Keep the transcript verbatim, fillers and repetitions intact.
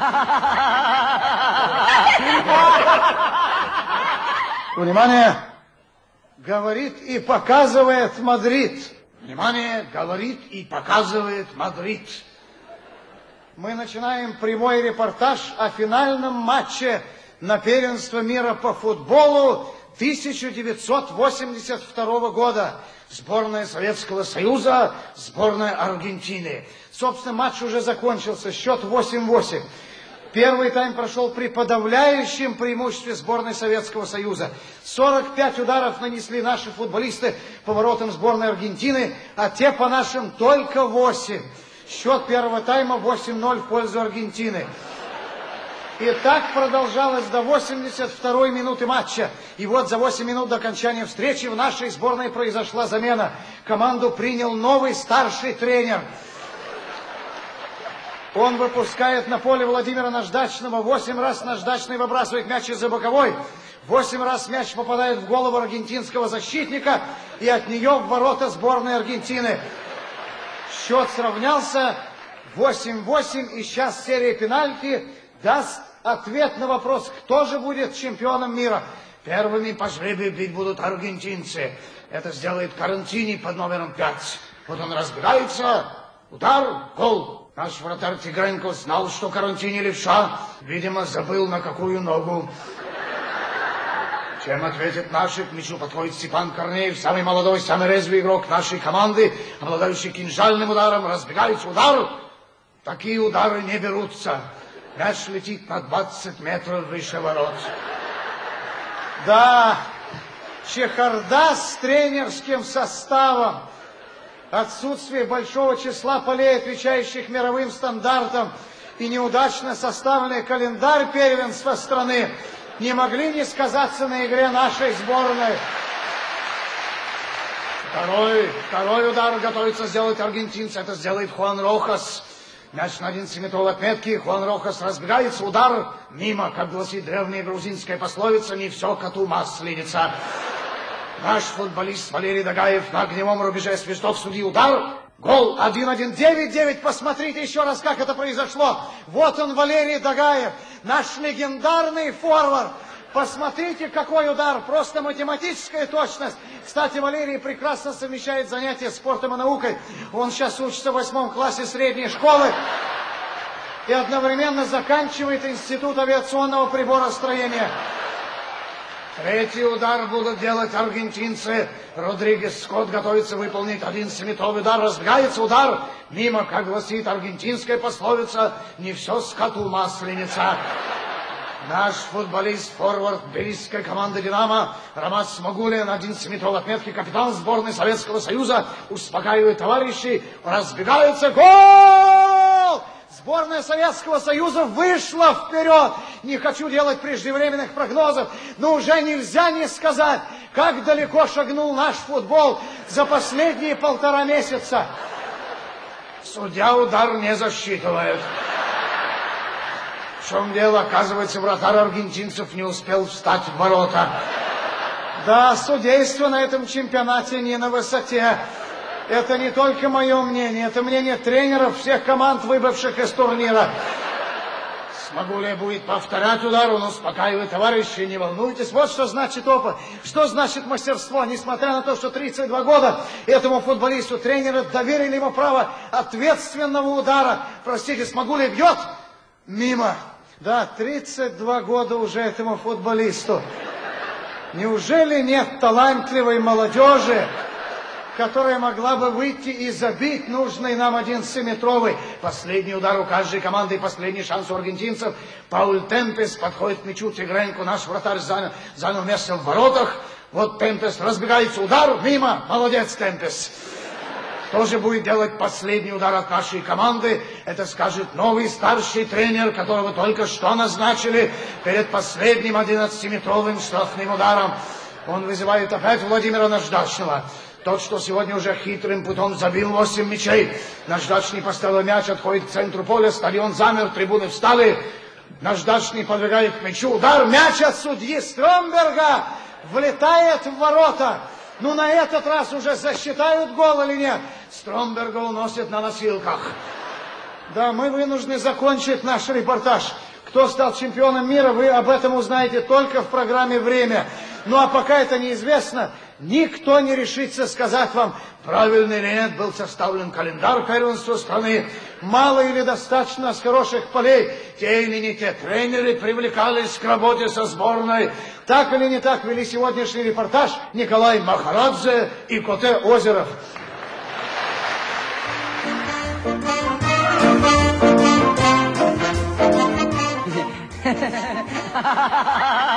Внимание! Говорит и показывает Мадрид. Внимание! Говорит и показывает Мадрид. Мы начинаем прямой репортаж о финальном матче на первенство мира по футболу тысяча девятьсот восемьдесят второго года. Сборная Советского Союза, сборная Аргентины. Собственно, матч уже закончился. Счет восемь-восемь. Первый тайм прошел при подавляющем преимуществе сборной Советского Союза. сорок пять ударов нанесли наши футболисты по воротам сборной Аргентины, а те по нашим только восемь. Счет первого тайма восемь-ноль в пользу Аргентины. И так продолжалось до восемьдесят второй минуты матча. И вот за восемь минут до окончания встречи в нашей сборной произошла замена. Команду принял новый старший тренер. Он выпускает на поле Владимира Наждачного. Восемь раз Наждачный выбрасывает мяч из-за боковой. Восемь раз мяч попадает в голову аргентинского защитника. И от нее в ворота сборной Аргентины. Счет сравнялся восемь-восемь. И сейчас серия пенальти даст ответ на вопрос, кто же будет чемпионом мира. Первыми по жребию бить будут аргентинцы. Это сделает Карантини под номером пять. Вот он разбегается. Удар, гол. Наш вратарь Тигренко знал, что Карантини левша. Видимо, забыл, на какую ногу. Чем ответит наши? К мячу подходит Степан Корнеев, самый молодой, самый резвый игрок нашей команды, обладающий кинжальным ударом. Разбегается удар. Такие удары не берутся. Мяч летит на двадцать метров выше ворот. Да, чехарда с тренерским составом. Отсутствие большого числа полей, отвечающих мировым стандартам, и неудачно составленный календарь первенства страны не могли не сказаться на игре нашей сборной. Второй, второй удар готовится сделать аргентинцы. Это сделает Хуан Рохас. Мяч на одиннадцатиметровой отметке. Хуан Рохас разбегается. Удар мимо, как гласит древняя грузинская пословица, не все коту масленица. Наш футболист Валерий Дагаев на огневом рубеже свисток судьи. Удар. Гол. один-один. девять-девять. Посмотрите еще раз, как это произошло. Вот он, Валерий Дагаев, наш легендарный форвард. Посмотрите, какой удар. Просто математическая точность. Кстати, Валерий прекрасно совмещает занятия спортом и наукой. Он сейчас учится в восьмом классе средней школы и одновременно заканчивает институт авиационного приборостроения. Третий удар будут делать аргентинцы. Родригес Скотт готовится выполнить одиннадцатиметровый удар. Разбегается удар. Мимо, как гласит аргентинская пословица, не все скоту масленица. Наш футболист-форвард бельгийской команды «Динамо» Роман Смогулин на одиннадцатиметровой отметке, капитан сборной Советского Союза, успокаивает товарищей. Разбегается. Гол! Сборная Советского Союза вышла вперед. Не хочу делать преждевременных прогнозов, но уже нельзя не сказать, как далеко шагнул наш футбол за последние полтора месяца. Судья удар не засчитывает. В чем дело? Оказывается, вратарь аргентинцев не успел встать в ворота. Да, судейство на этом чемпионате не на высоте. Это не только мое мнение, это мнение тренеров всех команд, выбывших из турнира. Смогулия будет повторять удар, он успокаивает товарищей, не волнуйтесь. Вот что значит опыт, что значит мастерство. Несмотря на то, что тридцать два года этому футболисту тренеры доверили ему право ответственного удара. Простите, Смогулия бьет мимо. Да, тридцать два года уже этому футболисту. Неужели нет талантливой молодежи, которая могла бы выйти и забить нужный нам одиннадцатиметровый? Последний удар у каждой команды и последний шанс у аргентинцев. Пауль Темпес подходит к мячу. Тигренко, наш вратарь, занял, занял место в воротах. Вот Темпес разбегается. Удар мимо. Молодец, Темпес. Кто же будет делать последний удар от нашей команды? Это скажет новый старший тренер, которого только что назначили перед последним одиннадцатиметровым штрафным ударом. Он вызывает опять Владимира Наждачного. Тот, что сегодня уже хитрым путем забил восемь мячей. Наждачный поставил мяч, отходит к центру поля, стадион замер, трибуны встали. Наждачный подвигает к мячу. Удар, мяч от судьи Стромберга влетает в ворота. Ну, на этот раз уже засчитают гол или нет? Стромберга уносят на носилках. Да, мы вынуждены закончить наш репортаж. Кто стал чемпионом мира, вы об этом узнаете только в программе «Время». Ну а пока это неизвестно, никто не решится сказать вам, правильно или нет был составлен календарь первенства страны, мало или достаточно с хороших полей, те или не те тренеры привлекались к работе со сборной. Так или не так вели сегодняшний репортаж Николай Махарадзе и Коте Озеров. Ha ha ha ha ha!